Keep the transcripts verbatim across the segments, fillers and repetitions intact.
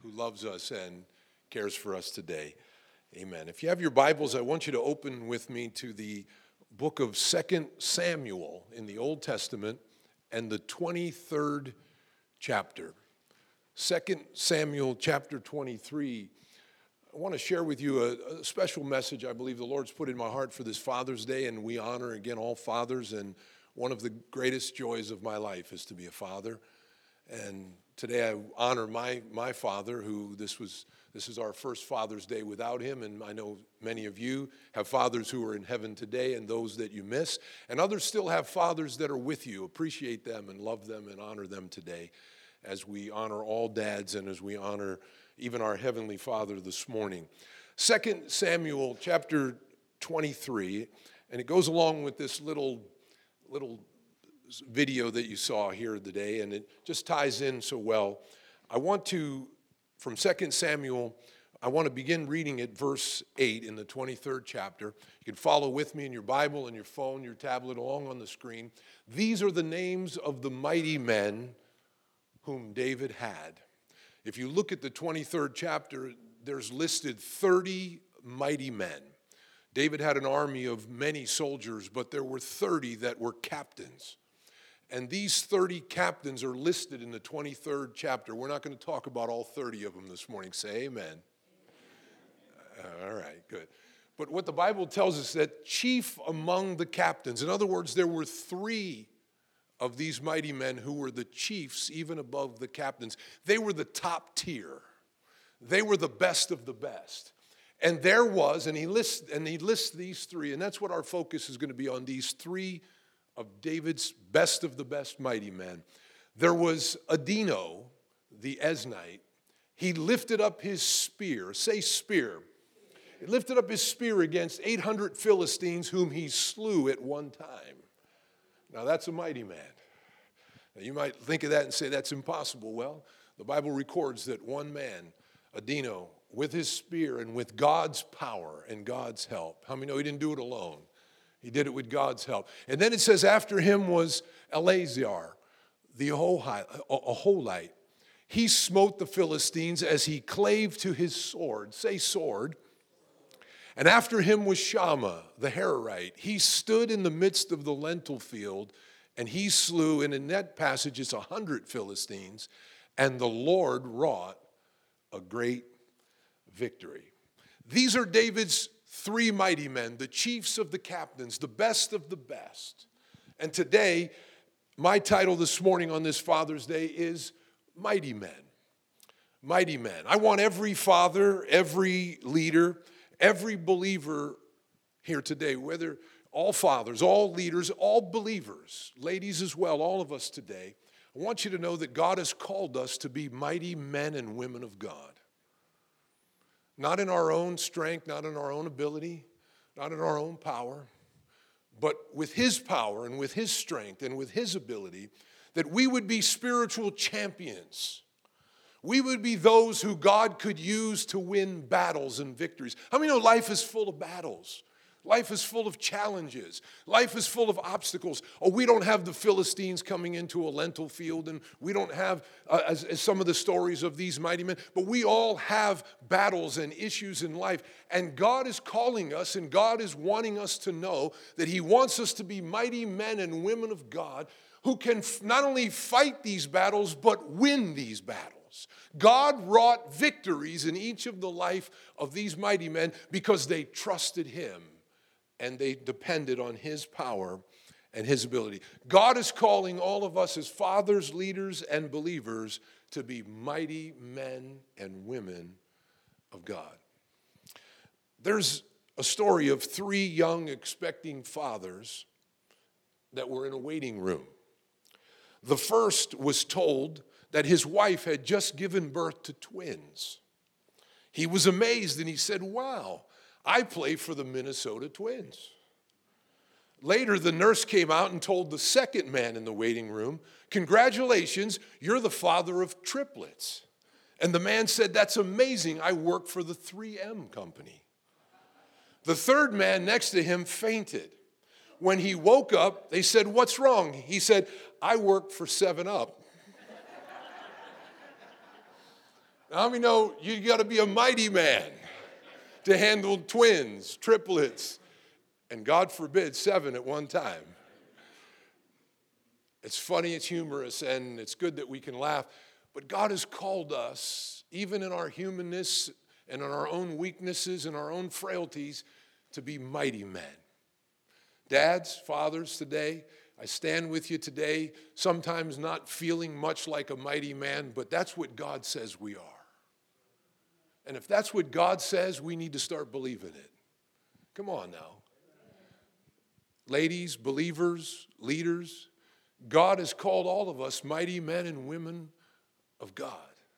who loves us and cares for us today. Amen. If you have your Bibles, I want you to open with me to the book of Second Samuel in the Old Testament and the twenty-third chapter. Second Samuel chapter twenty-three. I want to share with you a, a special message I believe the Lord's put in my heart for this Father's Day, and we honor again all fathers, and one of the greatest joys of my life is to be a father. And today I honor my my father, who this was this is our first Father's Day without him, and I know many of you have fathers who are in heaven today and those that you miss, and others still have fathers that are with you. Appreciate them and love them and honor them today as we honor all dads and as we honor even our Heavenly Father this morning. Second Samuel chapter twenty-three, and it goes along with this little little video that you saw here today, and it just ties in so well. I want to, from Second Samuel, I want to begin reading at verse eight in the twenty-third chapter. You can follow with me in your Bible and your phone, your tablet, along on the screen. These are the names of the mighty men whom David had. If you look at the twenty-third chapter, there's listed thirty mighty men. David had an army of many soldiers, but there were thirty that were captains. And these thirty captains are listed in the twenty-third chapter. We're not going to talk about all thirty of them this morning. Say amen. Uh, all right, good. But what the Bible tells us, that chief among the captains, in other words, there were three of these mighty men who were the chiefs, even above the captains. They were the top tier. They were the best of the best. And there was, and he lists, and he lists these three, and that's what our focus is going to be on, these three of David's best of the best mighty men. There was Adino, the Eznite. He lifted up his spear. Say spear. He lifted up his spear against eight hundred Philistines whom he slew at one time. Now that's a mighty man. Now you might think of that and say that's impossible. Well, the Bible records that one man, Adino, with his spear and with God's power and God's help. How many know he didn't do it alone? He did it with God's help. And then it says after him was Eleazar, the Aholite. He smote the Philistines as he clave to his sword. Say sword. And after him was Shammah, the Hararite. He stood in the midst of the lentil field, and he slew, and in that passage it's a hundred Philistines, and the Lord wrought a great victory. These are David's three mighty men, the chiefs of the captains, the best of the best. And today, my title this morning on this Father's Day is Mighty Men. Mighty Men. I want every father, every leader, every believer here today, whether all fathers, all leaders, all believers, ladies as well, all of us today, I want you to know that God has called us to be mighty men and women of God. Not in our own strength, not in our own ability, not in our own power, but with His power and with His strength and with His ability, that we would be spiritual champions. We would be those who God could use to win battles and victories. How many know life is full of battles? Life is full of challenges. Life is full of obstacles. Oh, we don't have the Philistines coming into a lentil field, and we don't have, uh, as, as some of the stories of these mighty men, but we all have battles and issues in life. And God is calling us, and God is wanting us to know that He wants us to be mighty men and women of God who can f- not only fight these battles, but win these battles. God wrought victories in each of the life of these mighty men because they trusted Him. And they depended on His power and His ability. God is calling all of us as fathers, leaders, and believers to be mighty men and women of God. There's a story of three young expecting fathers that were in a waiting room. The first was told that his wife had just given birth to twins. He was amazed and he said, "Wow, I play for the Minnesota Twins." Later, the nurse came out and told the second man in the waiting room, "Congratulations, you're the father of triplets." And the man said, "That's amazing. I work for the three M company." The third man next to him fainted. When he woke up, they said, "What's wrong?" He said, "I work for seven up." How many know you got to be a mighty man to handle twins, triplets, and God forbid, seven at one time? It's funny, it's humorous, and it's good that we can laugh. But God has called us, even in our humanness and in our own weaknesses and our own frailties, to be mighty men. Dads, fathers, today, I stand with you today, sometimes not feeling much like a mighty man, but that's what God says we are. And if that's what God says, we need to start believing it. Come on now. Ladies, believers, leaders, God has called all of us mighty men and women of God.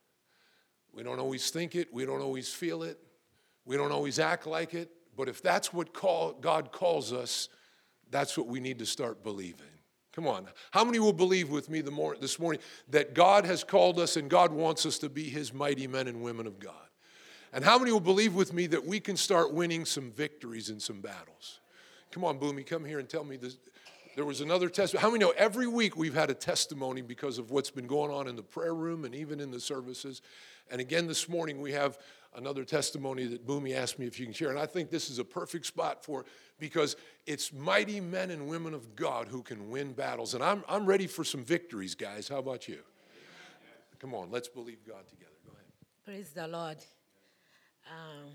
We don't always think it. We don't always feel it. We don't always act like it. But if that's what call, God calls us, that's what we need to start believing. Come on. How many will believe with me the more, this morning that God has called us and God wants us to be his mighty men and women of God? And how many will believe with me that we can start winning some victories in some battles? Come on, Boomy, come here and tell me this. There was another testimony. How many know every week we've had a testimony because of what's been going on in the prayer room and even in the services? And again this morning we have another testimony that Boomy asked me if you can share. And I think this is a perfect spot for it because it's mighty men and women of God who can win battles. And I'm, I'm ready for some victories, guys. How about you? Come on, let's believe God together. Go ahead. Praise the Lord. Um,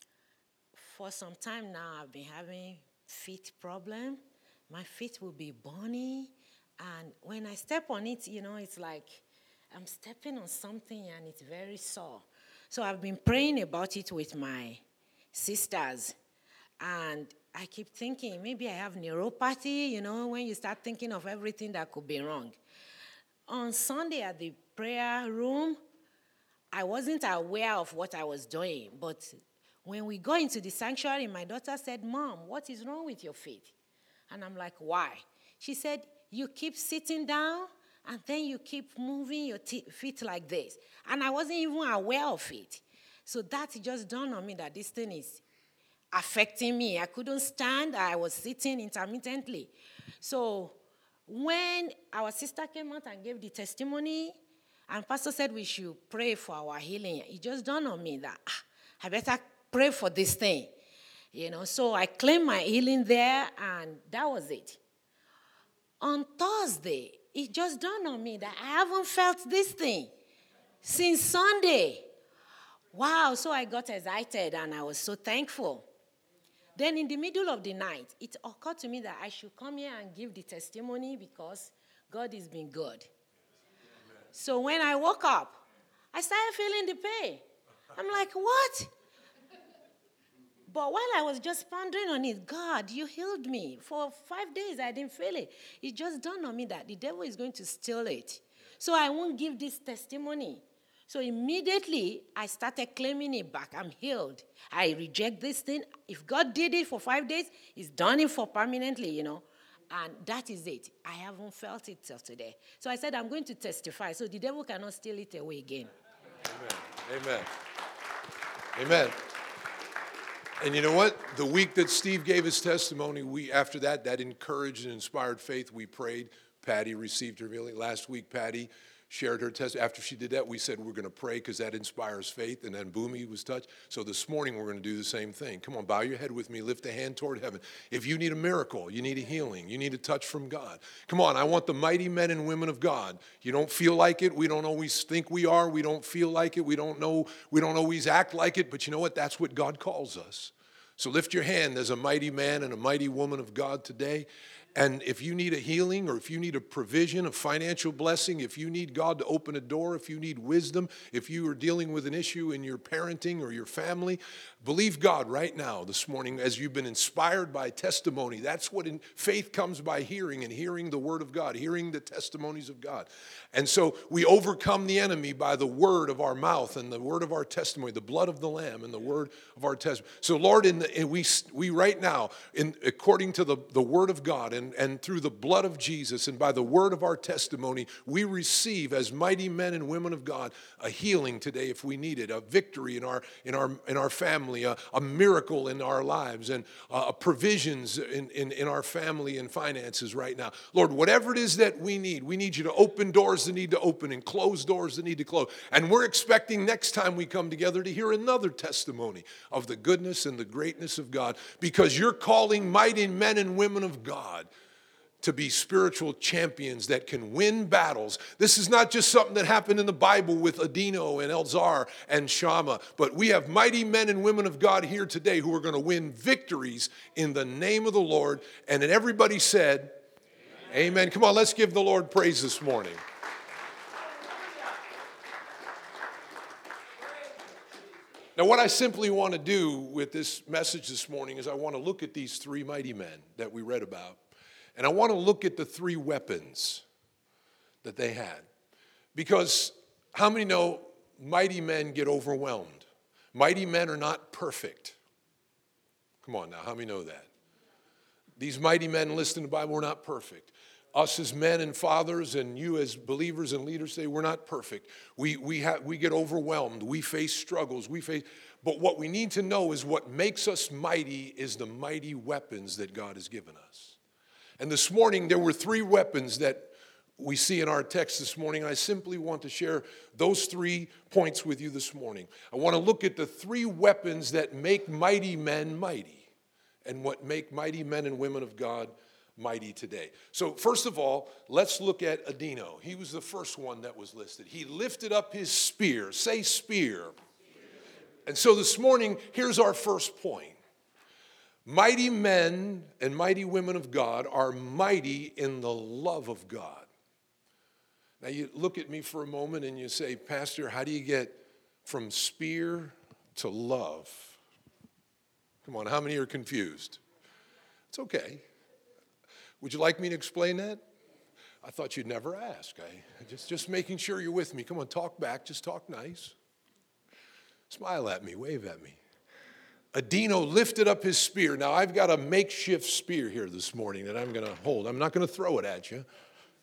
for some time now, I've been having feet problem. My feet will be burning, and when I step on it, you know, it's like I'm stepping on something, and it's very sore. So I've been praying about it with my sisters, and I keep thinking maybe I have neuropathy, you know, when you start thinking of everything that could be wrong. On Sunday at the prayer room, I wasn't aware of what I was doing, but when we go into the sanctuary, my daughter said, "Mom, what is wrong with your feet?" And I'm like, "Why?" She said, "You keep sitting down, and then you keep moving your t- feet like this." And I wasn't even aware of it. So that just dawned on me that this thing is affecting me. I couldn't stand. I was sitting intermittently. So when our sister came out and gave the testimony, and Pastor said we should pray for our healing, it just dawned on me that ah, I better pray for this thing. You know, so I claimed my healing there, and that was it. On Thursday, it just dawned on me that I haven't felt this thing since Sunday. Wow, so I got excited, and I was so thankful. Then in the middle of the night, it occurred to me that I should come here and give the testimony because God has been good. Amen. So when I woke up, I started feeling the pain. I'm like, what? But while I was just pondering on it, God, you healed me. For five days, I didn't feel it. It just dawned on me that the devil is going to steal it. So I won't give this testimony. So immediately, I started claiming it back. I'm healed. I reject this thing. If God did it for five days, he's done it for permanently, you know. And that is it. I haven't felt it till today. So I said, I'm going to testify. So the devil cannot steal it away again. Amen. Amen. Amen. And you know what? The week that Steve gave his testimony, we after that, that encouraged and inspired faith. We prayed. Patty received her healing. Last week, Patty shared her testimony. After she did that, we said we're going to pray because that inspires faith. And then Boomy was touched. So this morning, we're going to do the same thing. Come on, bow your head with me. Lift a hand toward heaven. If you need a miracle, you need a healing, you need a touch from God. Come on, I want the mighty men and women of God. You don't feel like it. We don't always think we are. We don't feel like it. We don't know. We don't always act like it. But you know what? That's what God calls us. So lift your hand as a mighty man and a mighty woman of God today. And if you need a healing or if you need a provision, a financial blessing, if you need God to open a door, if you need wisdom, if you are dealing with an issue in your parenting or your family, believe God right now this morning as you've been inspired by testimony. That's what in, faith comes by hearing, and hearing the word of God, hearing the testimonies of God. And so we overcome the enemy by the word of our mouth and the word of our testimony, the blood of the Lamb and the word of our testimony. So Lord, in the, in we, we right now, in, according to the, the word of God, and, and through the blood of Jesus and by the word of our testimony, we receive as mighty men and women of God a healing today if we need it, a victory in our in our in our family, a, a miracle in our lives, and uh, provisions in, in, in our family and finances right now. Lord, whatever it is that we need, we need you to open doors that need to open and close doors that need to close. And we're expecting next time we come together to hear another testimony of the goodness and the greatness of God, because you're calling mighty men and women of God to be spiritual champions that can win battles. This is not just something that happened in the Bible with Adino and Elzar and Shammah, but we have mighty men and women of God here today who are going to win victories in the name of the Lord. And then everybody said, amen. Amen. Come on, let's give the Lord praise this morning. Now, what I simply want to do with this message this morning is I want to look at these three mighty men that we read about. And I want to look at the three weapons that they had. Because how many know mighty men get overwhelmed? Mighty men are not perfect. Come on now, how many know that? These mighty men listed in the Bible were not perfect. Us as men and fathers and you as believers and leaders today, we're not perfect. We, we, have, we get overwhelmed. We face struggles. We face, but what we need to know is what makes us mighty is the mighty weapons that God has given us. And this morning, there were three weapons that we see in our text this morning. And I simply want to share those three points with you this morning. I want to look at the three weapons that make mighty men mighty and what make mighty men and women of God mighty today. So first of all, let's look at Adino. He was the first one that was listed. He lifted up his spear. Say spear. And so this morning, here's our first point. Mighty men and mighty women of God are mighty in the love of God. Now you look at me for a moment and you say, Pastor, how do you get from spear to love? Come on, how many are confused? It's okay. Would you like me to explain that? I thought you'd never ask. I just, just making sure you're with me. Come on, talk back. Just talk nice. Smile at me. Wave at me. Adino lifted up his spear. Now, I've got a makeshift spear here this morning that I'm going to hold. I'm not going to throw it at you.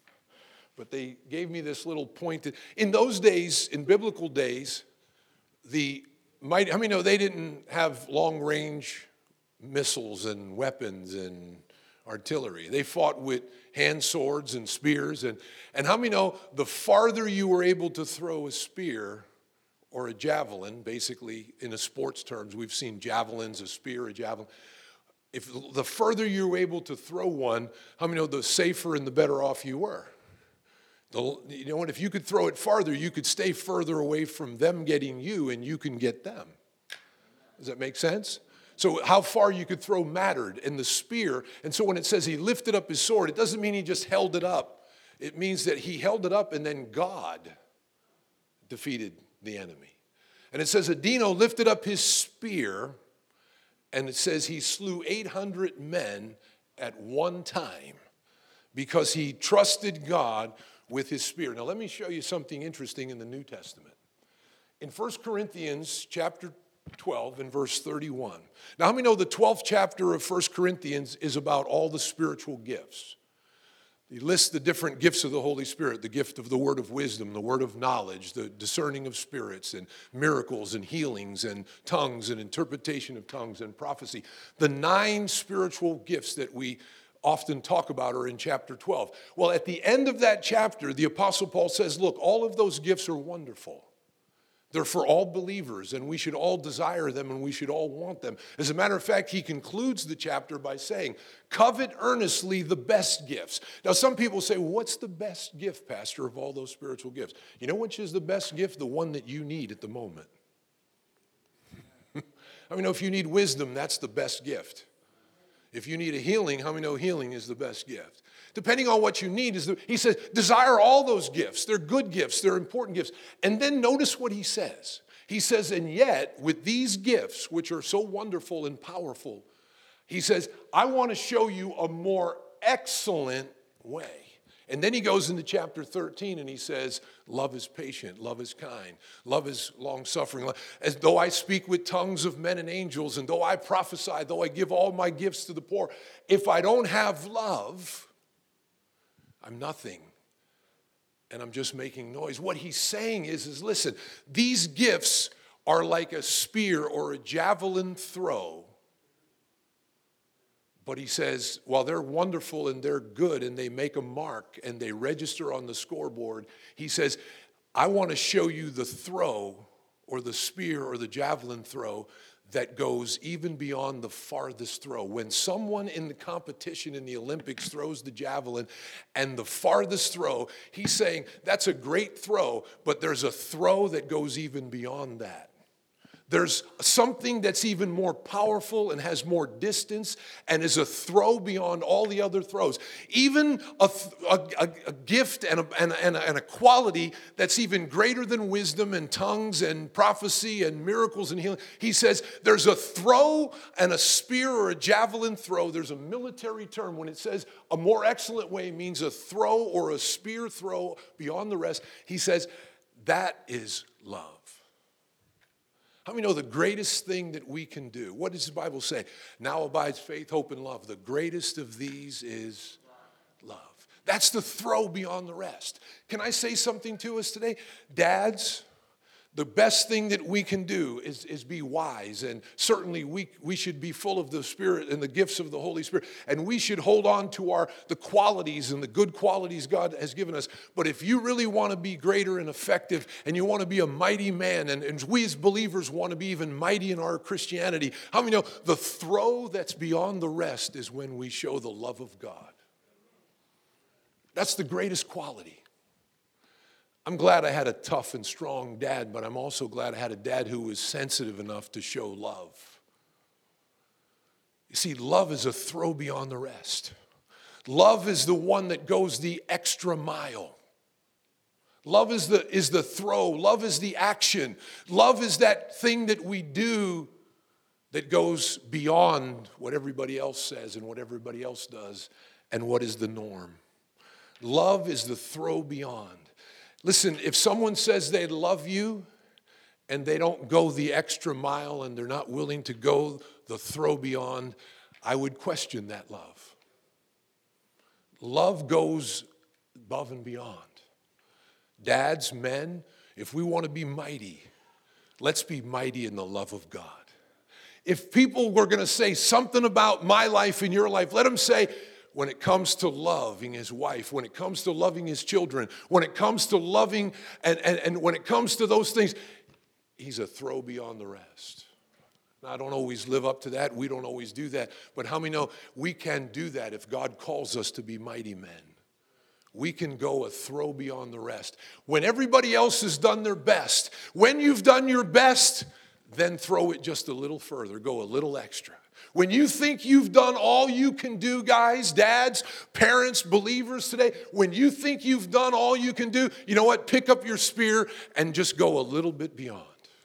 But they gave me this little pointed. In those days, in biblical days, the mighty, how many know they didn't have long-range missiles and weapons and artillery? They fought with hand swords and spears. And, and how many know the farther you were able to throw a spear or a javelin, basically in a sports terms, we've seen javelins, a spear, a javelin. If the further you were able to throw one, how many know the safer and the better off you were? The, you know what? If you could throw it farther, you could stay further away from them getting you, and you can get them. Does that make sense? So how far you could throw mattered in the spear. And so when it says he lifted up his sword, it doesn't mean he just held it up. It means that he held it up and then God defeated the enemy. And it says Adino lifted up his spear, and it says he slew eight hundred men at one time because he trusted God with his spear. Now let me show you something interesting in the New Testament. In First Corinthians chapter twelve and verse thirty-one. Now, how many know the twelfth chapter of First Corinthians is about all the spiritual gifts? He lists the different gifts of the Holy Spirit, the gift of the word of wisdom, the word of knowledge, the discerning of spirits, and miracles and healings and tongues and interpretation of tongues and prophecy. The nine spiritual gifts that we often talk about are in chapter twelve. Well, at the end of that chapter, the Apostle Paul says, look, all of those gifts are wonderful. They're for all believers, and we should all desire them, and we should all want them. As a matter of fact, he concludes the chapter by saying, covet earnestly the best gifts. Now, some people say, well, what's the best gift, Pastor, of all those spiritual gifts? You know which is the best gift? The one that you need at the moment. I mean, if you need wisdom, that's the best gift. If you need a healing, how many know healing is the best gift? Depending on what you need, is the, he says, desire all those gifts. They're good gifts. They're important gifts. And then notice what he says. He says, and yet, with these gifts, which are so wonderful and powerful, he says, I want to show you a more excellent way. And then he goes into chapter thirteen and he says, love is patient, love is kind, love is long-suffering. As though I speak with tongues of men and angels, and though I prophesy, though I give all my gifts to the poor, if I don't have love, I'm nothing. And I'm just making noise. What he's saying is, is listen, these gifts are like a spear or a javelin throw. But he says, while they're wonderful and they're good and they make a mark and they register on the scoreboard, he says, I want to show you the throw or the spear or the javelin throw that goes even beyond the farthest throw. When someone in the competition in the Olympics throws the javelin and the farthest throw, he's saying that's a great throw, but there's a throw that goes even beyond that. There's something that's even more powerful and has more distance and is a throw beyond all the other throws. Even a, a, a gift and a, and, a, and a quality that's even greater than wisdom and tongues and prophecy and miracles and healing. He says there's a throw and a spear or a javelin throw. There's a military term when it says a more excellent way means a throw or a spear throw beyond the rest. He says that is love. How many know the greatest thing that we can do? What does the Bible say? Now abides faith, hope, and love. The greatest of these is love. That's the throw beyond the rest. Can I say something to us today? Dads, the best thing that we can do is, is be wise. And certainly we, we should be full of the Spirit and the gifts of the Holy Spirit. And we should hold on to our the qualities and the good qualities God has given us. But if you really want to be greater and effective and you want to be a mighty man, and, and we as believers want to be even mighty in our Christianity, how many know the throw that's beyond the rest is when we show the love of God? That's the greatest quality. I'm glad I had a tough and strong dad, but I'm also glad I had a dad who was sensitive enough to show love. You see, love is a throw beyond the rest. Love is the one that goes the extra mile. Love is the, is the throw. Love is the action. Love is that thing that we do that goes beyond what everybody else says and what everybody else does and what is the norm. Love is the throw beyond. Listen, if someone says they love you and they don't go the extra mile and they're not willing to go the throw beyond, I would question that love. Love goes above and beyond. Dads, men, if we want to be mighty, let's be mighty in the love of God. If people were going to say something about my life and your life, let them say, when it comes to loving his wife, when it comes to loving his children, when it comes to loving, and, and, and when it comes to those things, he's a throw beyond the rest. Now, I don't always live up to that. We don't always do that. But how many know we can do that if God calls us to be mighty men? We can go a throw beyond the rest. When everybody else has done their best, when you've done your best, then throw it just a little further. Go a little extra. When you think you've done all you can do, guys, dads, parents, believers today, when you think you've done all you can do, you know what? Pick up your spear and just go a little bit beyond.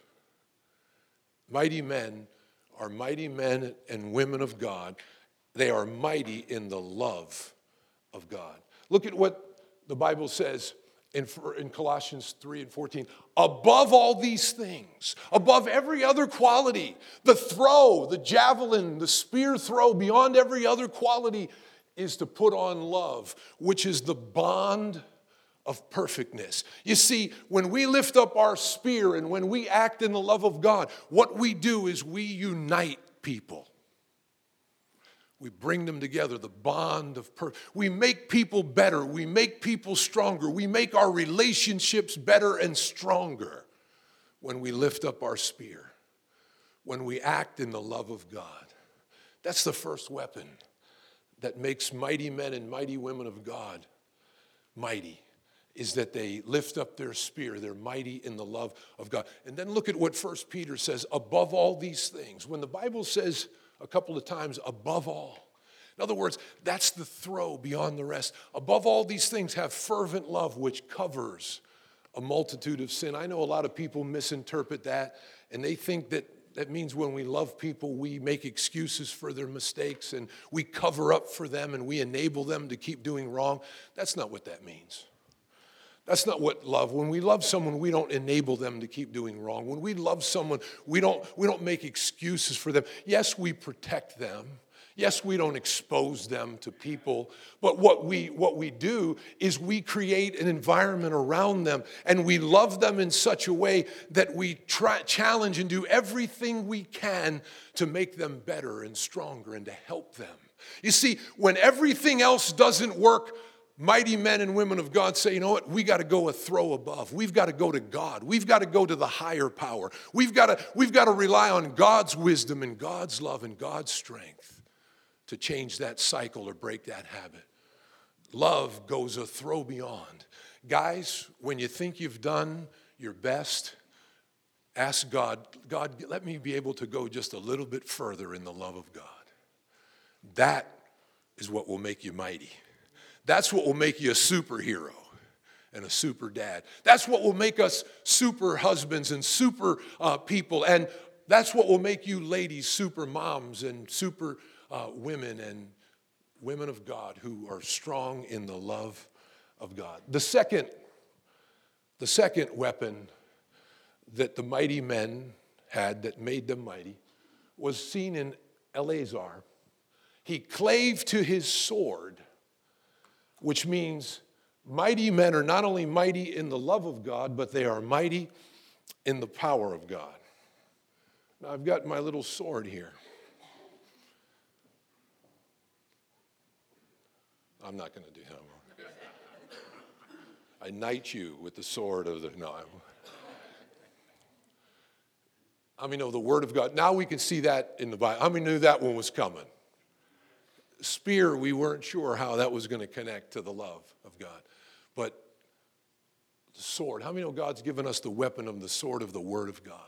Mighty men are mighty men and women of God. They are mighty in the love of God. Look at what the Bible says in, in Colossians three and fourteen. Above all these things, above every other quality, the throw, the javelin, the spear throw, beyond every other quality is to put on love, which is the bond of perfectness. You see, when we lift up our spear and when we act in the love of God, what we do is we unite people. We bring them together, the bond of perfect. We make people better. We make people stronger. We make our relationships better and stronger when we lift up our spear, when we act in the love of God. That's the first weapon that makes mighty men and mighty women of God mighty, is that they lift up their spear. They're mighty in the love of God. And then look at what First Peter says, above all these things. When the Bible says a couple of times, above all. In other words, that's the throw beyond the rest. Above all these things, have fervent love, which covers a multitude of sin. I know a lot of people misinterpret that, and they think that That means when we love people, we make excuses for their mistakes and we cover up for them and we enable them to keep doing wrong. That's not what that means. That's not what love. When we love someone, we don't enable them to keep doing wrong. When we love someone, we don't, we don't make excuses for them. Yes, we protect them. Yes, we don't expose them to people, but what we what we do is we create an environment around them, and we love them in such a way that we try, challenge and do everything we can to make them better and stronger and to help them. You see, when everything else doesn't work, mighty men and women of God say, you know what, we got to go a throw above. We've got to go to God. We've got to go to the higher power. We've got to, we've got to rely on God's wisdom and God's love and God's strength to change that cycle or break that habit. Love goes a throw beyond. Guys, when you think you've done your best, ask God, God, let me be able to go just a little bit further in the love of God. That is what will make you mighty. That's what will make you a superhero and a super dad. That's what will make us super husbands and super uh, people. And that's what will make you ladies super moms and super uh, women and women of God who are strong in the love of God. The second, the second weapon that the mighty men had that made them mighty was seen in Eleazar. He clave to his sword, which means mighty men are not only mighty in the love of God, but they are mighty in the power of God. Now, I've got my little sword here. I'm not going to do that. I knight you with the sword of the... No, I, I mean, know the Word of God. Now we can see that in the Bible. How many knew that one was coming? Spear, we weren't sure how that was going to connect to the love of God. But the sword, how many know God's given us the weapon of the sword of the Word of God?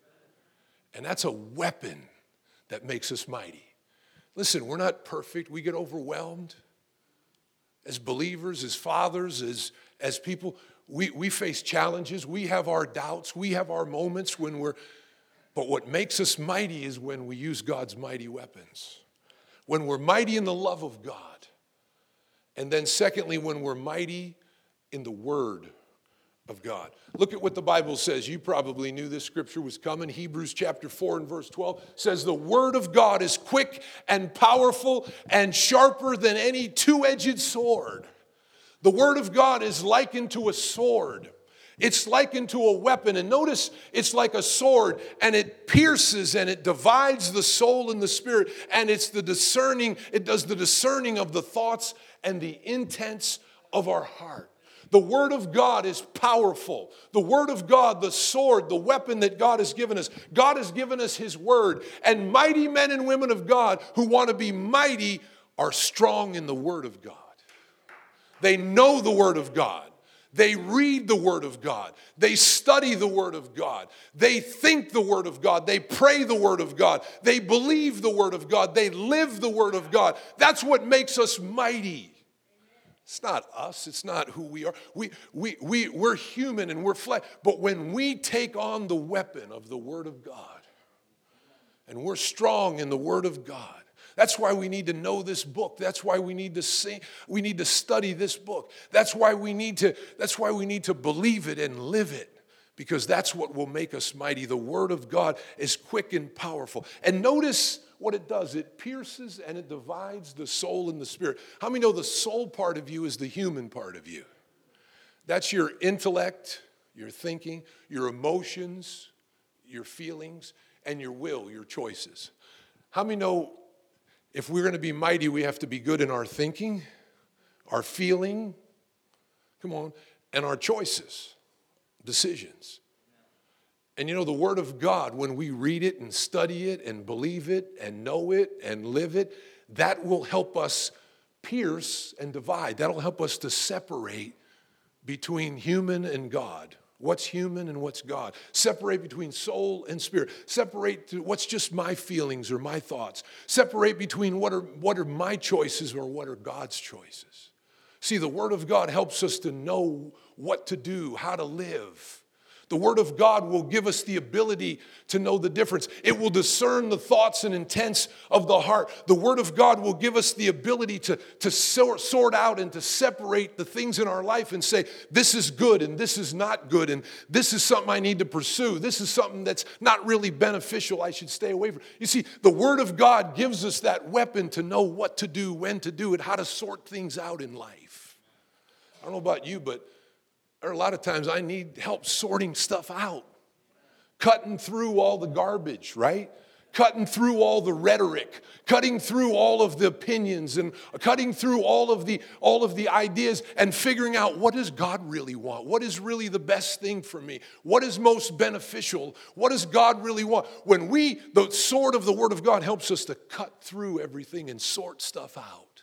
And that's a weapon that makes us mighty. Listen, we're not perfect. We get overwhelmed. As believers, as fathers, as, as people, we, we face challenges. We have our doubts. We have our moments when we're, but what makes us mighty is when we use God's mighty weapons. When we're mighty in the love of God. And then secondly, when we're mighty in the Word of God. Look at what the Bible says. You probably knew this scripture was coming. Hebrews chapter four and verse twelve says the Word of God is quick and powerful and sharper than any two-edged sword. The Word of God is likened to a sword. It's likened to a weapon. And notice it's like a sword, and it pierces and it divides the soul and the spirit. And it's the discerning, it does the discerning of the thoughts and the intents of our heart. The Word of God is powerful. The Word of God, the sword, the weapon that God has given us. God has given us His Word. And mighty men and women of God who want to be mighty are strong in the Word of God. They know the Word of God. They read the Word of God. They study the Word of God. They think the Word of God. They pray the Word of God. They believe the Word of God. They live the Word of God. That's what makes us mighty. It's not us. It's not who we are. We, we, we, we're human and we're flesh. But when we take on the weapon of the Word of God, and we're strong in the Word of God, that's why we need to know this book. That's why we need to sing. We need to study this book. That's why we need to, that's why we need to believe it and live it. Because that's what will make us mighty. The Word of God is quick and powerful. And notice what it does. It pierces and it divides the soul and the spirit. How many know the soul part of you is the human part of you? That's your intellect, your thinking, your emotions, your feelings, and your will, your choices. How many know if we're going to be mighty, we have to be good in our thinking, our feeling, come on, and our choices, decisions. And you know, the Word of God, when we read it and study it and believe it and know it and live it, that will help us pierce and divide. That'll help us to separate between human and God. What's human and what's God. Separate between soul and spirit. Separate to what's just my feelings or my thoughts. Separate between what are, what are my choices or what are God's choices. See, the Word of God helps us to know what to do, how to live. The Word of God will give us the ability to know the difference. It will discern the thoughts and intents of the heart. The Word of God will give us the ability to, to sort, sort out and to separate the things in our life and say, this is good and this is not good, and this is something I need to pursue. This is something that's not really beneficial. I should stay away from. You see, the Word of God gives us that weapon to know what to do, when to do it, how to sort things out in life. I don't know about you, but there are a lot of times I need help sorting stuff out, cutting through all the garbage, right? Cutting through all the rhetoric, cutting through all of the opinions, and cutting through all of the all of the ideas, and figuring out, what does God really want? What is really the best thing for me? What is most beneficial? What does God really want? When we, the sword of the Word of God helps us to cut through everything and sort stuff out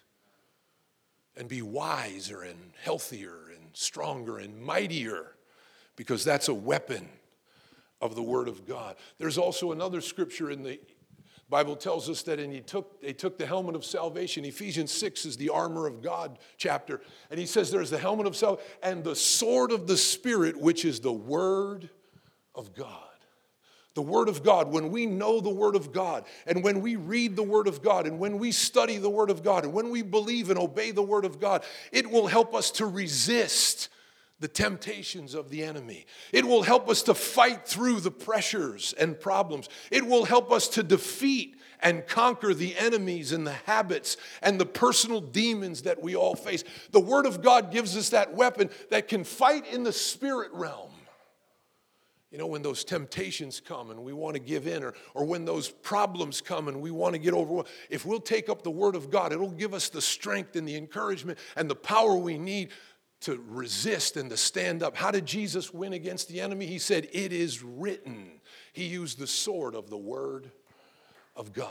and be wiser and healthier and stronger and mightier, because that's a weapon of the Word of God. There's also another scripture in the Bible tells us that, and he took, they took the helmet of salvation. Ephesians six is the armor of God chapter. And he says there's the helmet of salvation and the sword of the Spirit, which is the Word of God. The Word of God, when we know the Word of God, and when we read the Word of God, and when we study the Word of God, and when we believe and obey the Word of God, it will help us to resist the temptations of the enemy. It will help us to fight through the pressures and problems. It will help us to defeat and conquer the enemies and the habits and the personal demons that we all face. The Word of God gives us that weapon that can fight in the spirit realm. You know, when those temptations come and we want to give in, or, or when those problems come and we want to get over, if we'll take up the Word of God, it'll give us the strength and the encouragement and the power we need to resist and to stand up. How did Jesus win against the enemy? He said, it is written. He used the sword of the Word of God.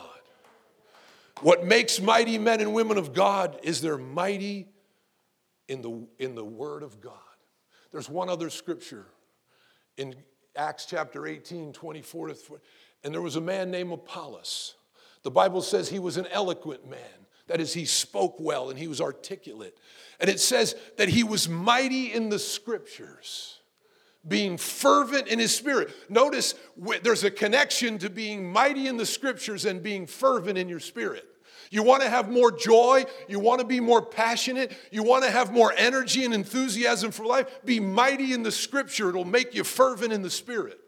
What makes mighty men and women of God is they're mighty in the, in the Word of God. There's one other scripture in Acts chapter eighteen, twenty-four to forty. And there was a man named Apollos. The Bible says he was an eloquent man. That is, he spoke well and he was articulate. And it says that he was mighty in the scriptures, being fervent in his spirit. Notice there's a connection to being mighty in the scriptures and being fervent in your spirit. You want to have more joy, you want to be more passionate, you want to have more energy and enthusiasm for life, be mighty in the scripture. It'll make you fervent in the spirit.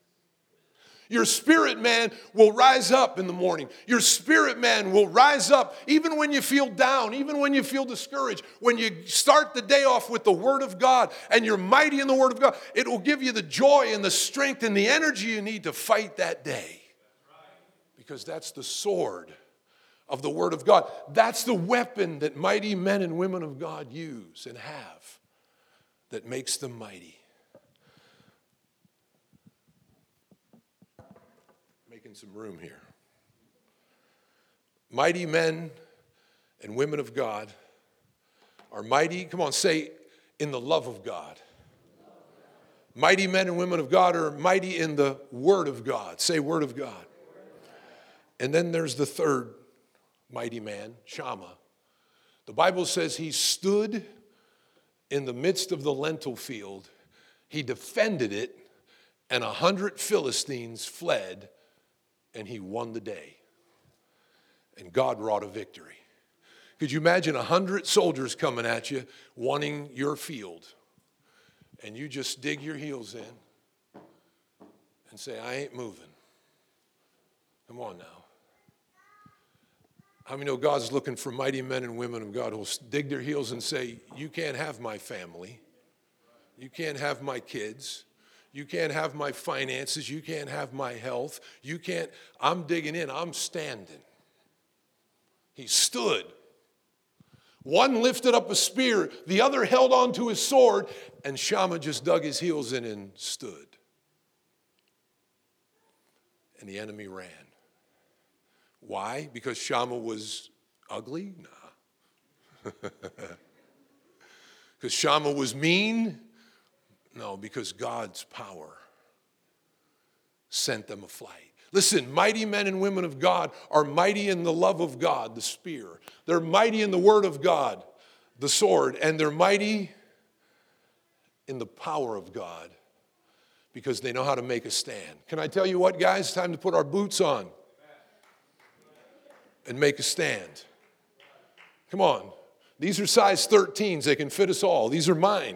Your spirit man will rise up in the morning. Your spirit man will rise up even when you feel down, even when you feel discouraged. When you start the day off with the Word of God and you're mighty in the Word of God, it will give you the joy and the strength and the energy you need to fight that day. Because that's the sword of the Word of God. That's the weapon that mighty men and women of God use and have that makes them mighty. Making some room here. Mighty men and women of God are mighty, come on, say, in the love of God. Mighty men and women of God are mighty in the Word of God. Say, Word of God. And then there's the third mighty man, Shammah. The Bible says he stood in the midst of the lentil field. He defended it, and a hundred Philistines fled, and he won the day. And God wrought a victory. Could you imagine a hundred soldiers coming at you, wanting your field, and you just dig your heels in and say, I ain't moving. Come on now. How many know God's looking for mighty men and women of God who will dig their heels and say, you can't have my family. You can't have my kids. You can't have my finances. You can't have my health. You can't. I'm digging in. I'm standing. He stood. One lifted up a spear. The other held on to his sword. And Shammah just dug his heels in and stood. And the enemy ran. Why? Because Shammah was ugly? Nah. Because Shammah was mean? No, because God's power sent them aflight. Listen, mighty men and women of God are mighty in the love of God, the spear. They're mighty in the Word of God, the sword. And they're mighty in the power of God, because they know how to make a stand. Can I tell you what, guys? Time to put our boots on and make a stand. Come on. These are size thirteens. They can fit us all. These are mine.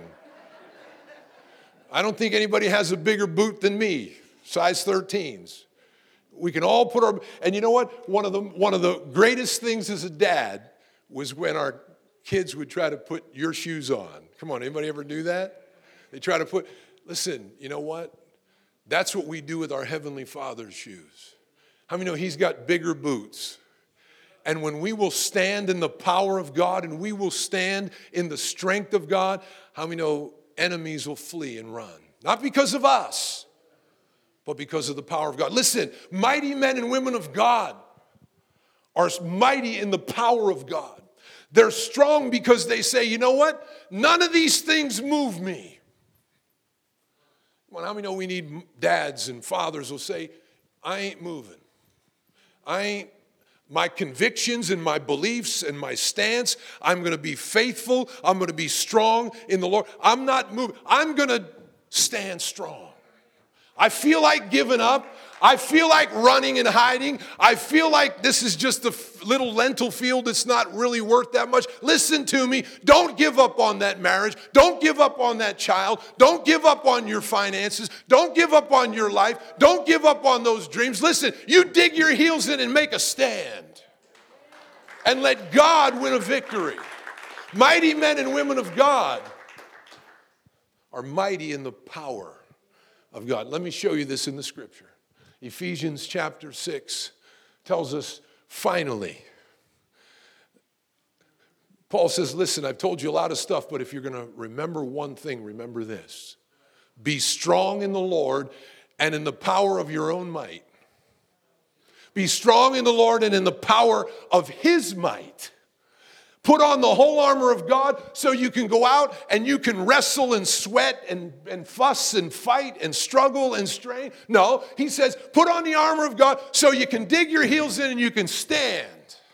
I don't think anybody has a bigger boot than me. Size thirteens. We can all put our, and you know what? One of the, one of the greatest things as a dad was when our kids would try to put your shoes on. Come on, anybody ever do that? They try to put, listen, you know what? That's what we do with our Heavenly Father's shoes. How many know He's got bigger boots? And when we will stand in the power of God and we will stand in the strength of God, how many know enemies will flee and run? Not because of us, but because of the power of God. Listen, mighty men and women of God are mighty in the power of God. They're strong because they say, you know what? None of these things move me. Well, how many know we need dads and fathers who say, I ain't moving. I ain't, my convictions and my beliefs and my stance, I'm going to be faithful. I'm going to be strong in the Lord. I'm not moving. I'm going to stand strong. I feel like giving up. I feel like running and hiding. I feel like this is just a little lentil field that's not really worth that much. Listen to me. Don't give up on that marriage. Don't give up on that child. Don't give up on your finances. Don't give up on your life. Don't give up on those dreams. Listen, you dig your heels in and make a stand. And let God win a victory. Mighty men and women of God are mighty in the power of God. Let me show you this in the scripture. Ephesians chapter six tells us, finally, Paul says, listen, I've told you a lot of stuff, but if you're going to remember one thing, remember this. Be strong in the Lord and in the power of your own might. Be strong in the Lord and in the power of His might. Put on the whole armor of God so you can go out and you can wrestle and sweat and, and fuss and fight and struggle and strain. No, he says, put on the armor of God so you can dig your heels in and you can stand.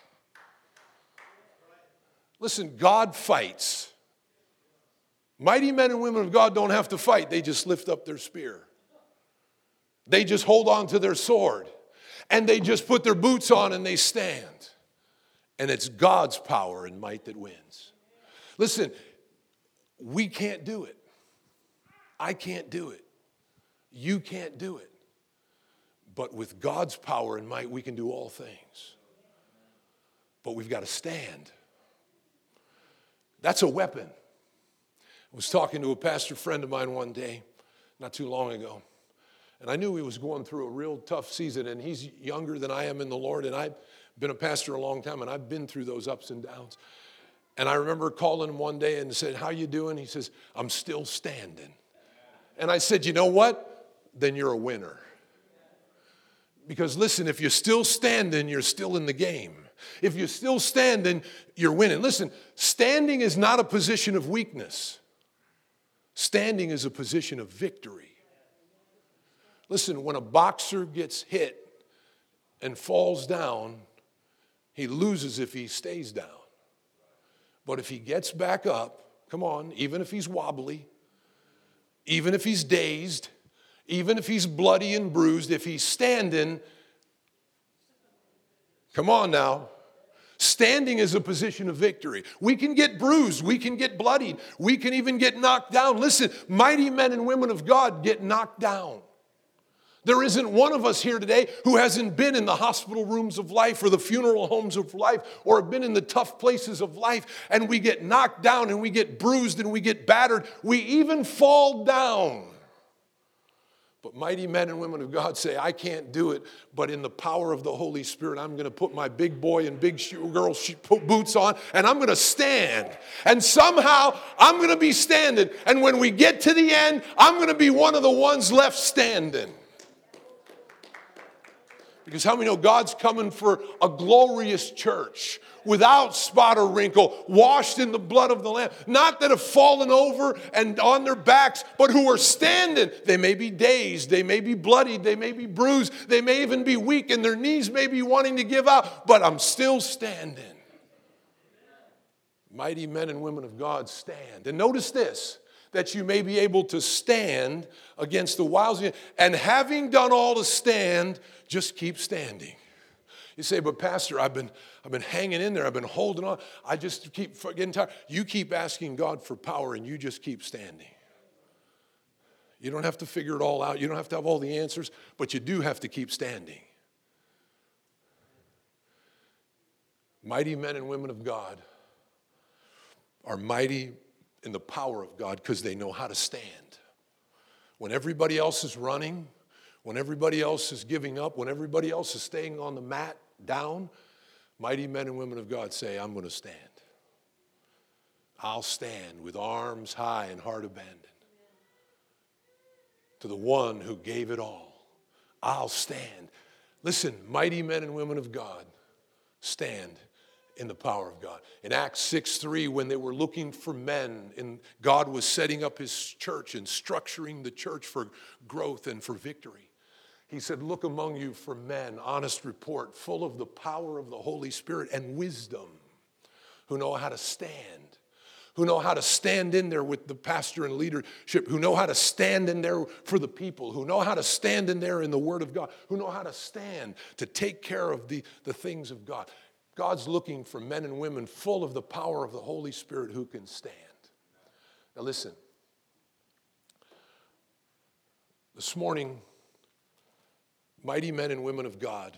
Listen, God fights. Mighty men and women of God don't have to fight. They just lift up their spear. They just hold on to their sword. And they just put their boots on and they stand. And it's God's power and might that wins. Listen, we can't do it. I can't do it. You can't do it. But with God's power and might, we can do all things. But we've got to stand. That's a weapon. I was talking to a pastor friend of mine one day, not too long ago. And I knew he was going through a real tough season. And he's younger than I am in the Lord. And I've been a pastor a long time, and I've been through those ups and downs. And I remember calling him one day and said, how you doing? He says, I'm still standing. And I said, you know what? Then you're a winner. Because listen, if you're still standing, you're still in the game. If you're still standing, you're winning. Listen, standing is not a position of weakness. Standing is a position of victory. Listen, when a boxer gets hit and falls down, he loses if he stays down. But if he gets back up, come on, even if he's wobbly, even if he's dazed, even if he's bloody and bruised, if he's standing, come on now. Standing is a position of victory. We can get bruised. We can get bloodied. We can even get knocked down. Listen, mighty men and women of God get knocked down. There isn't one of us here today who hasn't been in the hospital rooms of life or the funeral homes of life or been in the tough places of life, and we get knocked down and we get bruised and we get battered. We even fall down. But mighty men and women of God say, I can't do it, but in the power of the Holy Spirit, I'm going to put my big boy and big girl boots on, and I'm going to stand. And somehow, I'm going to be standing. And when we get to the end, I'm going to be one of the ones left standing. Because how many know God's coming for a glorious church without spot or wrinkle, washed in the blood of the Lamb? Not that have fallen over and on their backs, but who are standing. They may be dazed, they may be bloodied, they may be bruised, they may even be weak, and their knees may be wanting to give out, but I'm still standing. Mighty men and women of God stand. And notice this. that you may be able to stand against the wiles. And having done all to stand, just keep standing. You say, but Pastor, I've been, I've been hanging in there. I've been holding on. I just keep getting tired. You keep asking God for power and you just keep standing. You don't have to figure it all out. You don't have to have all the answers, but you do have to keep standing. Mighty men and women of God are mighty in the power of God because they know how to stand. When everybody else is running, when everybody else is giving up, when everybody else is staying on the mat down, mighty men and women of God say, I'm going to stand. I'll stand with arms high and heart abandoned to the one who gave it all. I'll stand. Listen, mighty men and women of God stand in the power of God. In Acts six three, when they were looking for men, and God was setting up his church and structuring the church for growth and for victory, he said, look among you for men, honest report, full of the power of the Holy Spirit and wisdom, who know how to stand, who know how to stand in there with the pastor and leadership, who know how to stand in there for the people, who know how to stand in there in the Word of God, who know how to stand to take care of the, the things of God. God's looking for men and women full of the power of the Holy Spirit who can stand. Now listen, this morning, mighty men and women of God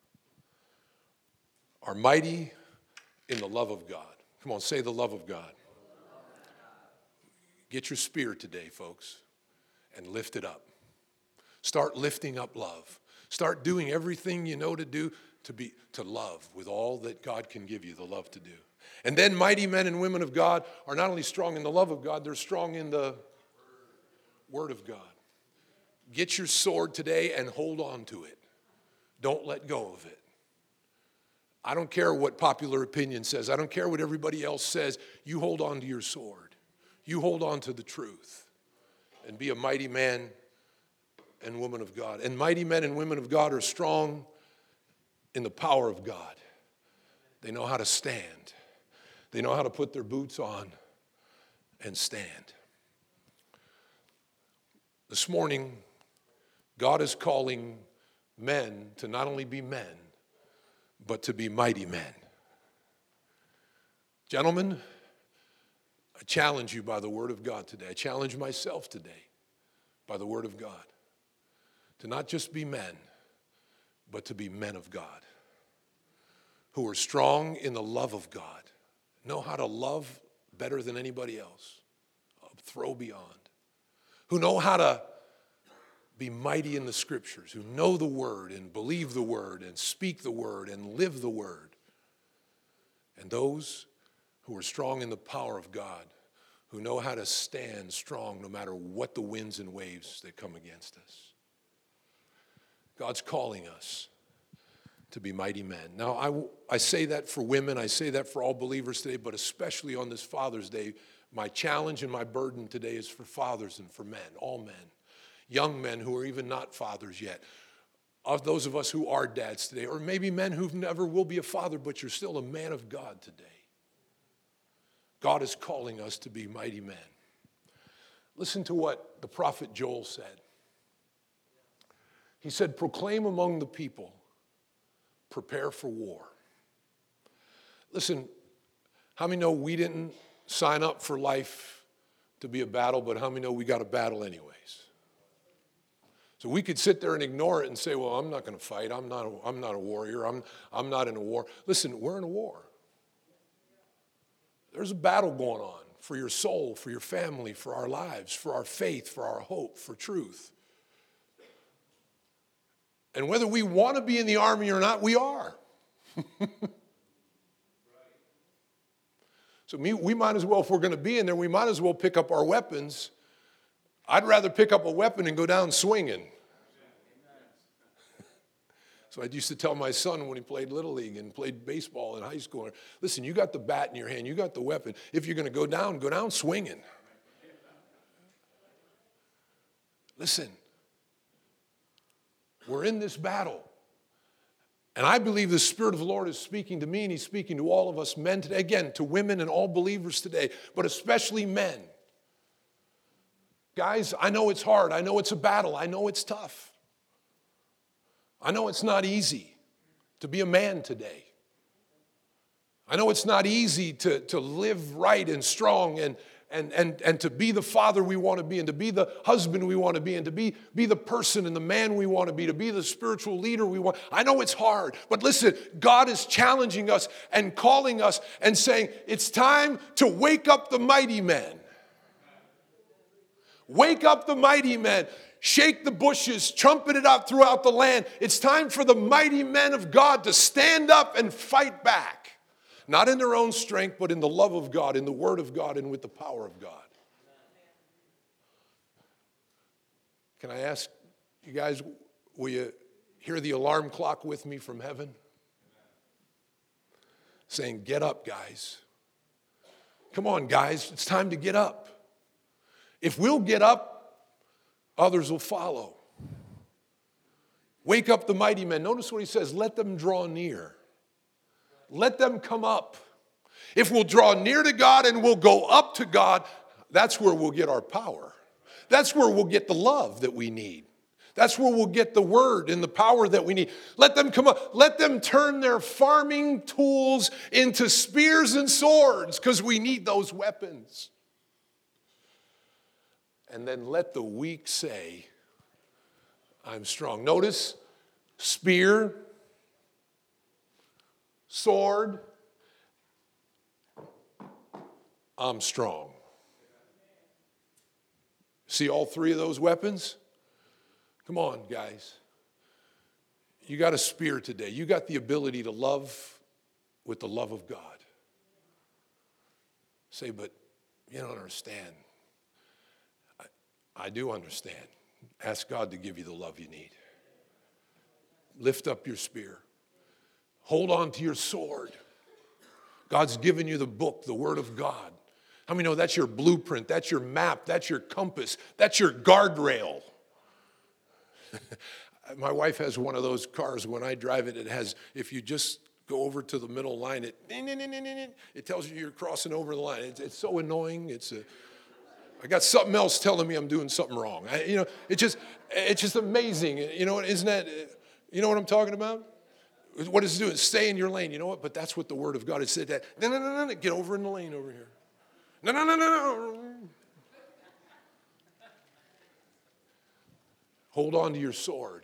are mighty in the love of God. Come on, say the love of God. Get your spear today, folks, and lift it up. Start lifting up love. Start doing everything you know to do to be to love with all that God can give you the love to do. And then mighty men and women of God are not only strong in the love of God, they're strong in the Word of God. Get your sword today and hold on to it. Don't let go of it. I don't care what popular opinion says. I don't care what everybody else says. You hold on to your sword. You hold on to the truth and be a mighty man and woman of God. And mighty men and women of God are strong in the power of God. They know how to stand. They know how to put their boots on and stand. This morning, God is calling men to not only be men, but to be mighty men. Gentlemen, I challenge you by the Word of God today. I challenge myself today by the Word of God to not just be men, but to be men of God who are strong in the love of God, know how to love better than anybody else, throw beyond, who know how to be mighty in the Scriptures, who know the Word and believe the Word and speak the Word and live the Word, and those who are strong in the power of God, who know how to stand strong no matter what the winds and waves that come against us. God's calling us to be mighty men. Now, I, I say that for women, I say that for all believers today, but especially on this Father's Day, my challenge and my burden today is for fathers and for men, all men, young men who are even not fathers yet, of those of us who are dads today, or maybe men who never will be a father, but you're still a man of God today. God is calling us to be mighty men. Listen to what the prophet Joel said. He said, proclaim among the people, prepare for war. Listen, how many know we didn't sign up for life to be a battle, but how many know we got a battle anyways? So we could sit there and ignore it and say, well, I'm not going to fight. I'm not a, I'm not a warrior. I'm, I'm not in a war. Listen, we're in a war. There's a battle going on for your soul, for your family, for our lives, for our faith, for our hope, for truth. And whether we want to be in the army or not, we are. So we, we might as well, if we're going to be in there, we might as well pick up our weapons. I'd rather pick up a weapon and go down swinging. So I used to tell my son when he played Little League and played baseball in high school, listen, you got the bat in your hand, you got the weapon. If you're going to go down, go down swinging. Listen, we're in this battle. And I believe the Spirit of the Lord is speaking to me, and He's speaking to all of us men today. Again, to women and all believers today, but especially men. Guys, I know it's hard. I know it's a battle. I know it's tough. I know it's not easy to be a man today. I know it's not easy to, to live right and strong and, and, and, and to be the father we want to be and to be the husband we want to be and to be, be the person and the man we want to be, to be the spiritual leader we want. I know it's hard, but listen, God is challenging us and calling us and saying, it's time to wake up the mighty men. Wake up the mighty men. Shake the bushes, trumpet it out throughout the land. It's time for the mighty men of God to stand up and fight back. Not in their own strength, but in the love of God, in the word of God, and with the power of God. Can I ask you guys, will you hear the alarm clock with me from heaven? Saying, get up, guys. Come on, guys, it's time to get up. If we'll get up, others will follow. Wake up the mighty men. Notice what he says, let them draw near. Let them come up. If we'll draw near to God and we'll go up to God, that's where we'll get our power. That's where we'll get the love that we need. That's where we'll get the word and the power that we need. Let them come up. Let them turn their farming tools into spears and swords because we need those weapons. And then let the weak say, I'm strong. Notice, spear, sword, I'm strong. See all three of those weapons? Come on, guys. You got a spear today. You got the ability to love with the love of God. Say, but you don't understand. I, I do understand. Ask God to give you the love you need. Lift up your spear. Hold on to your sword. God's given you the book, the Word of God. How many know that's your blueprint, that's your map, that's your compass, that's your guardrail? My wife has one of those cars. When I drive it, it has, if you just go over to the middle line, it, it tells you you're crossing over the line. It's, it's so annoying. It's a, I got something else telling me I'm doing something wrong. I, you know, it just, it's just amazing. You know, isn't that, you know what I'm talking about? What is it doing? Stay in your lane. You know what? But that's what the Word of God has said. That no, no, no, no, no. Get over in the lane over here. No, no, no, no, no. Hold on to your sword.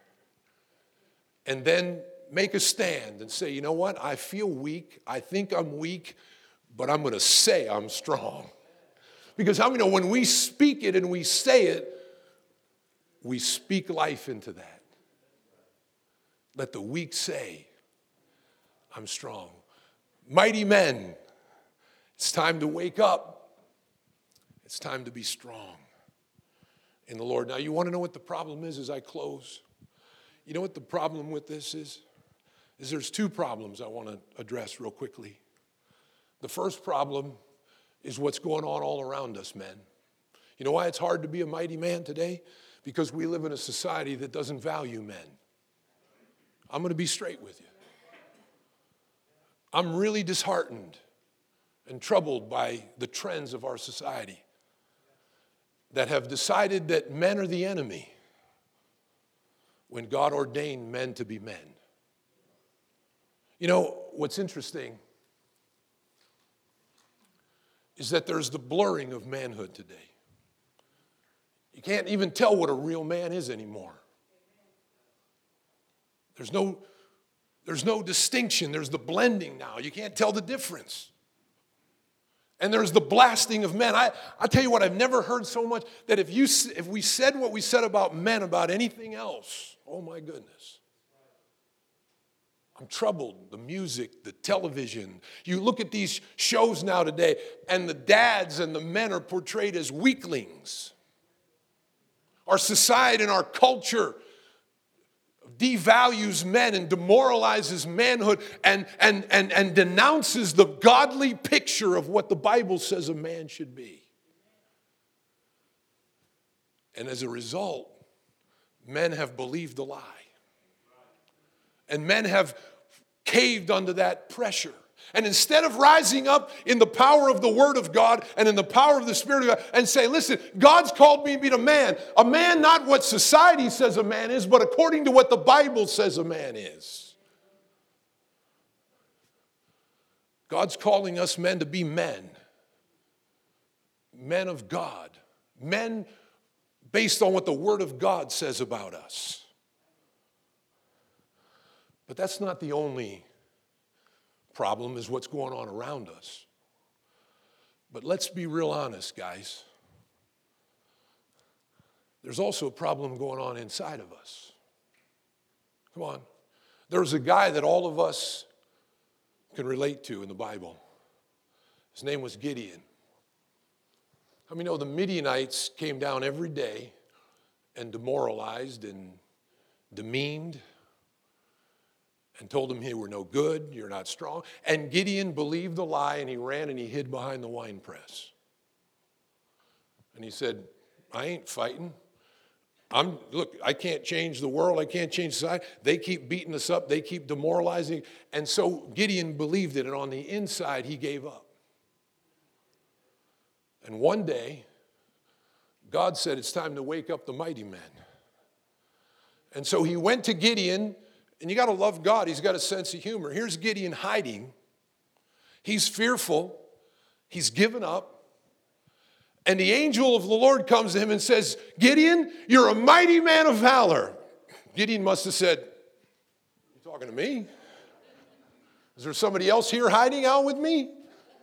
And then make a stand and say, you know what? I feel weak. I think I'm weak, but I'm going to say I'm strong. Because how many know when we speak it and we say it, we speak life into that. Let the weak say, I'm strong. Mighty men, it's time to wake up. It's time to be strong in the Lord. Now, you want to know what the problem is as I close? You know what the problem with this is? Is there's two problems I want to address real quickly. The first problem is what's going on all around us, men. You know why it's hard to be a mighty man today? Because we live in a society that doesn't value men. I'm going to be straight with you. I'm really disheartened and troubled by the trends of our society that have decided that men are the enemy when God ordained men to be men. You know, what's interesting is that there's the blurring of manhood today. You can't even tell what a real man is anymore. There's no, there's no distinction. There's the blending now. You can't tell the difference. And there's the blasting of men. I, I tell you what, I've never heard so much that if you if we said what we said about men about anything else, oh my goodness. I'm troubled. The music, the television. You look at these shows now today, and the dads and the men are portrayed as weaklings. Our society and our culture devalues men and demoralizes manhood and, and, and, and denounces the godly picture of what the Bible says a man should be. And as a result, men have believed the lie. And men have caved under that pressure. And instead of rising up in the power of the Word of God and in the power of the Spirit of God and say, listen, God's called me to be a man. A man, not what society says a man is, but according to what the Bible says a man is. God's calling us men to be men. Men of God. Men based on what the Word of God says about us. But that's not the only problem, is what's going on around us. But let's be real honest, guys. There's also a problem going on inside of us. Come on. There's a guy that all of us can relate to in the Bible. His name was Gideon. How many know the Midianites came down every day and demoralized and demeaned and told him he were no good, you're not strong. And Gideon believed the lie, and he ran and he hid behind the wine press. And he said, I ain't fighting. I'm look, I can't change the world, I can't change society. They keep beating us up, they keep demoralizing. And so Gideon believed it, and on the inside he gave up. And one day, God said it's time to wake up the mighty men. And so he went to Gideon. And you got to love God. He's got a sense of humor. Here's Gideon hiding. He's fearful. He's given up. And the angel of the Lord comes to him and says, Gideon, you're a mighty man of valor. Gideon must have said, you talking to me? Is there somebody else here hiding out with me?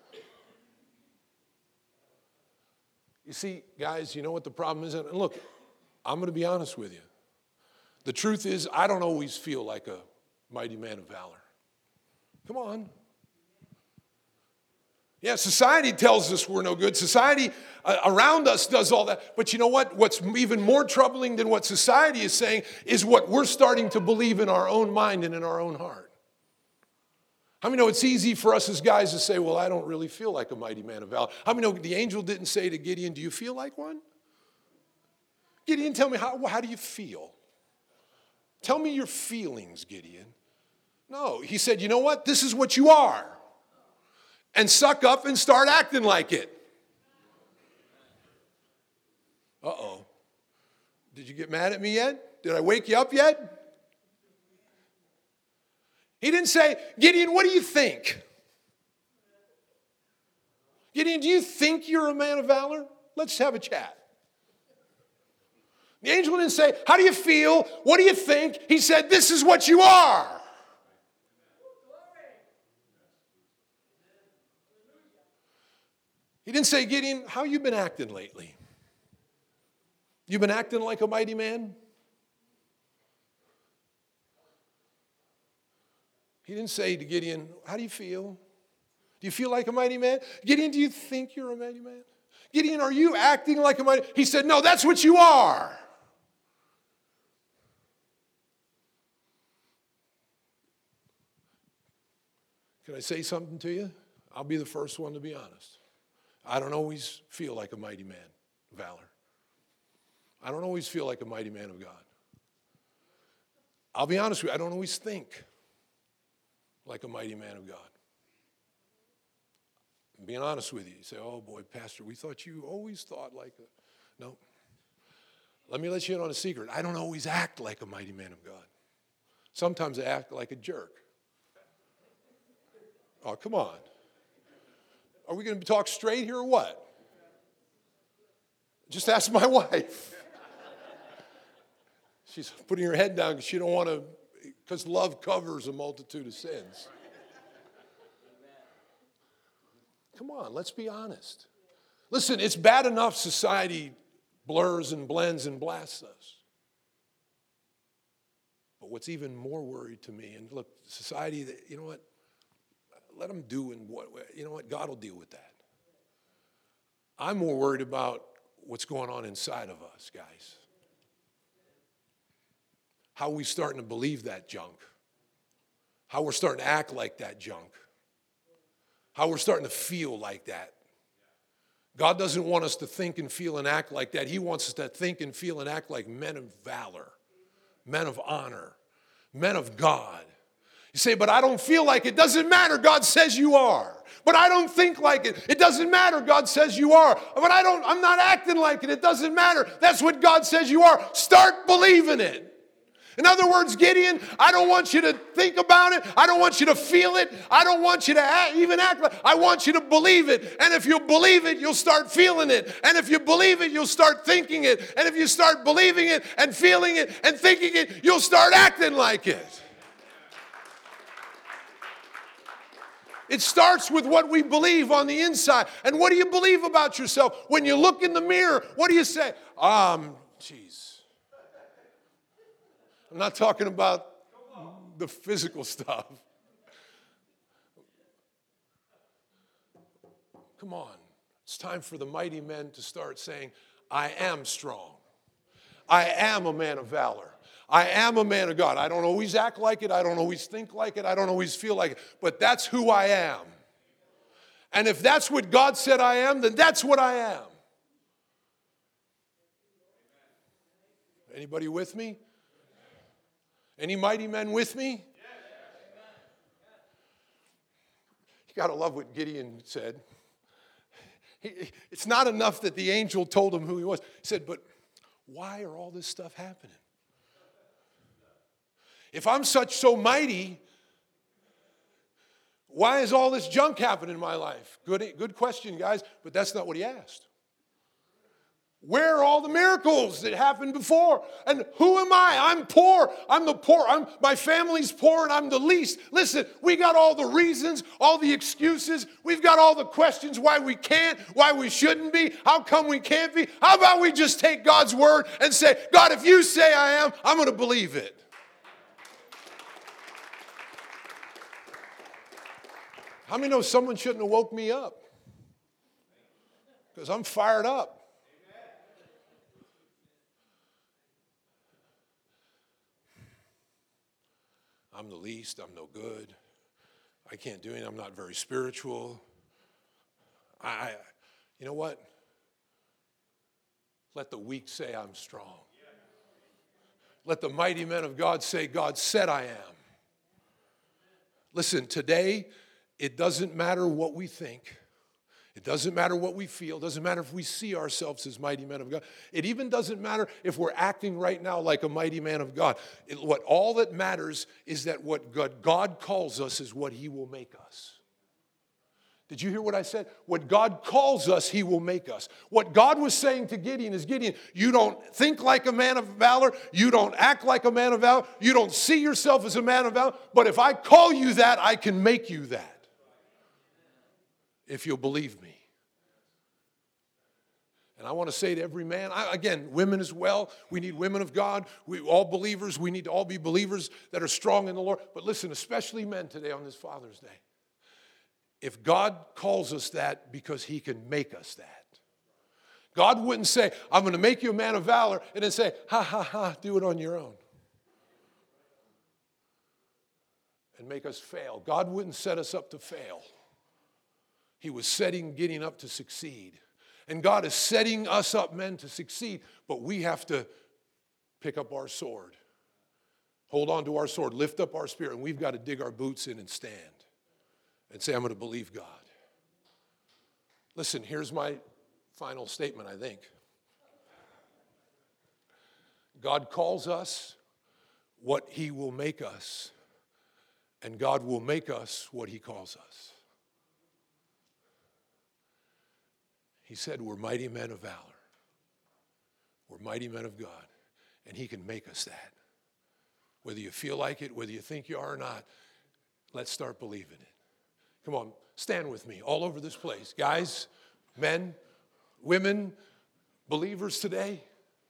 You see, guys, you know what the problem is? And look, I'm going to be honest with you. The truth is, I don't always feel like a mighty man of valor. Come on. Yeah, society tells us we're no good. Society uh, around us does all that. But you know what? What's even more troubling than what society is saying is what we're starting to believe in our own mind and in our own heart. How many know it's easy for us as guys to say, well, I don't really feel like a mighty man of valor. How many know the angel didn't say to Gideon, do you feel like one? Gideon, tell me, how, how do you feel? Tell me your feelings, Gideon. No, he said, you know what? This is what you are. And suck up and start acting like it. Uh-oh. Did you get mad at me yet? Did I wake you up yet? He didn't say, Gideon, what do you think? Gideon, do you think you're a man of valor? Let's have a chat. The angel didn't say, how do you feel? What do you think? He said, this is what you are. He didn't say, Gideon, how you been acting lately? You been acting like a mighty man? He didn't say to Gideon, how do you feel? Do you feel like a mighty man? Gideon, do you think you're a mighty man? Gideon, are you acting like a mighty man? He said, no, that's what you are. Can I say something to you? I'll be the first one to be honest. I don't always feel like a mighty man of valor. I don't always feel like a mighty man of God. I'll be honest with you, I don't always think like a mighty man of God. I'm being honest with you. You say, oh boy, Pastor, we thought you always thought like a... No. Let me let you in on a secret. I don't always act like a mighty man of God. Sometimes I act like a jerk. Oh, come on. Are we going to talk straight here or what? Just ask my wife. She's putting her head down because she don't want to, because love covers a multitude of sins. Come on, let's be honest. Listen, it's bad enough society blurs and blends and blasts us. But what's even more worried to me, and look, society, you know what? Let them do and what, you know what? God will deal with that. I'm more worried about what's going on inside of us, guys. How we starting to believe that junk. How we're starting to act like that junk. How we're starting to feel like that. God doesn't want us to think and feel and act like that. He wants us to think and feel and act like men of valor, men of honor, men of God. You say, but I don't feel like it. Doesn't matter. God says you are. But I don't think like it. It doesn't matter. God says you are. But I don't, I'm not acting like it. It doesn't matter. That's what God says you are. Start believing it. In other words, Gideon, I don't want you to think about it. I don't want you to feel it. I don't want you to act, even act like I want you to believe it. And if you believe it, you'll start feeling it. And if you believe it, you'll start thinking it. And if you start believing it and feeling it and thinking it, you'll start acting like it. It starts with what we believe on the inside. And what do you believe about yourself? When you look in the mirror, what do you say? Um, geez. I'm not talking about the physical stuff. Come on. It's time for the mighty men to start saying, I am strong. I am a man of valor. I am a man of God. I don't always act like it. I don't always think like it. I don't always feel like it. But that's who I am. And if that's what God said I am, then that's what I am. Anybody with me? Any mighty men with me? You got to love what Gideon said. He, it's not enough that the angel told him who he was. He said, but why are all this stuff happening? If I'm such so mighty, why is all this junk happening in my life? Good, good question, guys, but that's not what he asked. Where are all the miracles that happened before? And who am I? I'm poor. I'm the poor. I'm, my family's poor and I'm the least. Listen, we got all the reasons, all the excuses. We've got all the questions why we can't, why we shouldn't be, how come we can't be. How about we just take God's word and say, God, if you say I am, I'm going to believe it. How many know someone shouldn't have woke me up? Because I'm fired up. I'm the least, I'm no good. I can't do anything, I'm not very spiritual. I, you know what? Let the weak say I'm strong. Let the mighty men of God say, God said I am. Listen, today, it doesn't matter what we think. It doesn't matter what we feel. It doesn't matter if we see ourselves as mighty men of God. It even doesn't matter if we're acting right now like a mighty man of God. It, what all that matters is that what God, God calls us is what he will make us. Did you hear what I said? What God calls us, he will make us. What God was saying to Gideon is, Gideon, you don't think like a man of valor. You don't act like a man of valor. You don't see yourself as a man of valor. But if I call you that, I can make you that. If you'll believe me. And I want to say to every man, I, again, women as well, we need women of God. We all believers, we need to all be believers that are strong in the Lord. But listen, especially men today on this Father's Day. If God calls us that because he can make us that. God wouldn't say, I'm going to make you a man of valor, and then say, ha, ha, ha, do it on your own. And make us fail. God wouldn't set us up to fail. He was setting Gideon up to succeed. And God is setting us up, men, to succeed. But we have to pick up our sword. Hold on to our sword. Lift up our spirit. And we've got to dig our boots in and stand. And say, I'm going to believe God. Listen, here's my final statement, I think. God calls us what he will make us. And God will make us what he calls us. He said we're mighty men of valor. We're mighty men of God. And he can make us that. Whether you feel like it, whether you think you are or not, let's start believing it. Come on, stand with me all over this place. Guys, men, women, believers today.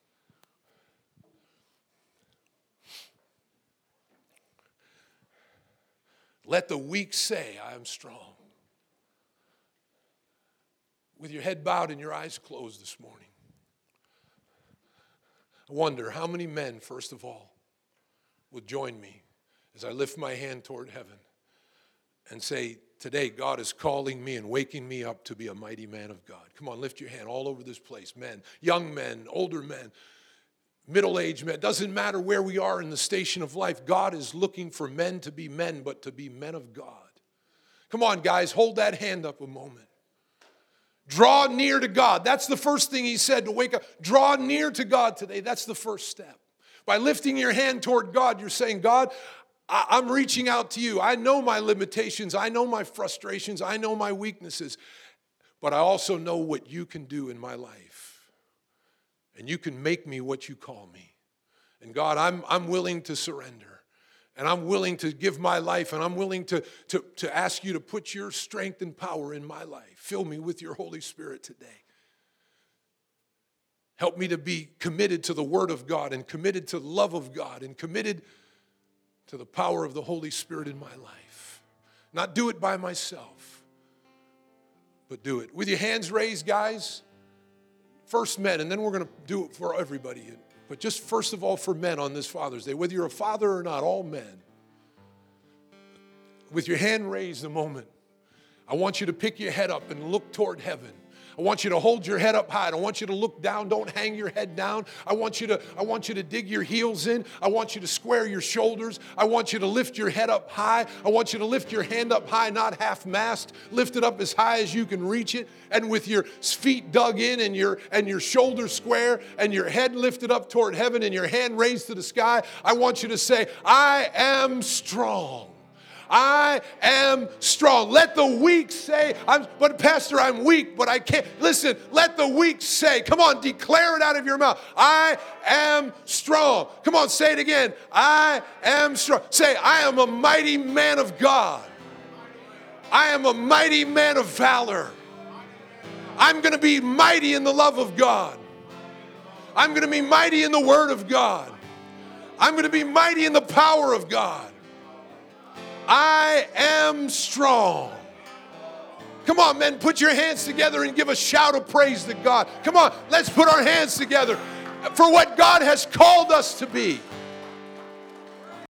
Let the weak say, I am strong. With your head bowed and your eyes closed this morning. I wonder how many men, first of all, would join me as I lift my hand toward heaven and say, today God is calling me and waking me up to be a mighty man of God. Come on, lift your hand all over this place. Men, young men, older men, middle-aged men. It doesn't matter where we are in the station of life. God is looking for men to be men, but to be men of God. Come on, guys, hold that hand up a moment. Draw near to God. That's the first thing he said, to wake up. Draw near to God today. That's the first step. By lifting your hand toward God, you're saying, God, I- I'm reaching out to you. I know my limitations. I know my frustrations. I know my weaknesses. But I also know what you can do in my life. And you can make me what you call me. And God, I'm, I'm willing to surrender. And I'm willing to give my life, and I'm willing to, to, to ask you to put your strength and power in my life. Fill me with your Holy Spirit today. Help me to be committed to the Word of God, and committed to the love of God, and committed to the power of the Holy Spirit in my life. Not do it by myself, but do it. With your hands raised, guys, first men, and then we're going to do it for everybody. But just first of all for men on this Father's Day, whether you're a father or not, all men. With your hand raised a moment, I want you to pick your head up and look toward heaven. I want you to hold your head up high. I don't want you to look down. Don't hang your head down. I want you to, I want you to dig your heels in. I want you to square your shoulders. I want you to lift your head up high. I want you to lift your hand up high, not half-mast. Lift it up as high as you can reach it. And with your feet dug in and your, and your shoulders square and your head lifted up toward heaven and your hand raised to the sky, I want you to say, I am strong. I am strong. Let the weak say, I'm, but Pastor, I'm weak, but I can't. Listen, let the weak say, come on, declare it out of your mouth. I am strong. Come on, say it again. I am strong. Say, I am a mighty man of God. I am a mighty man of valor. I'm going to be mighty in the love of God. I'm going to be mighty in the Word of God. I'm going to be mighty in the power of God. I am strong. Come on, men, put your hands together and give a shout of praise to God. Come on, let's put our hands together for what God has called us to be.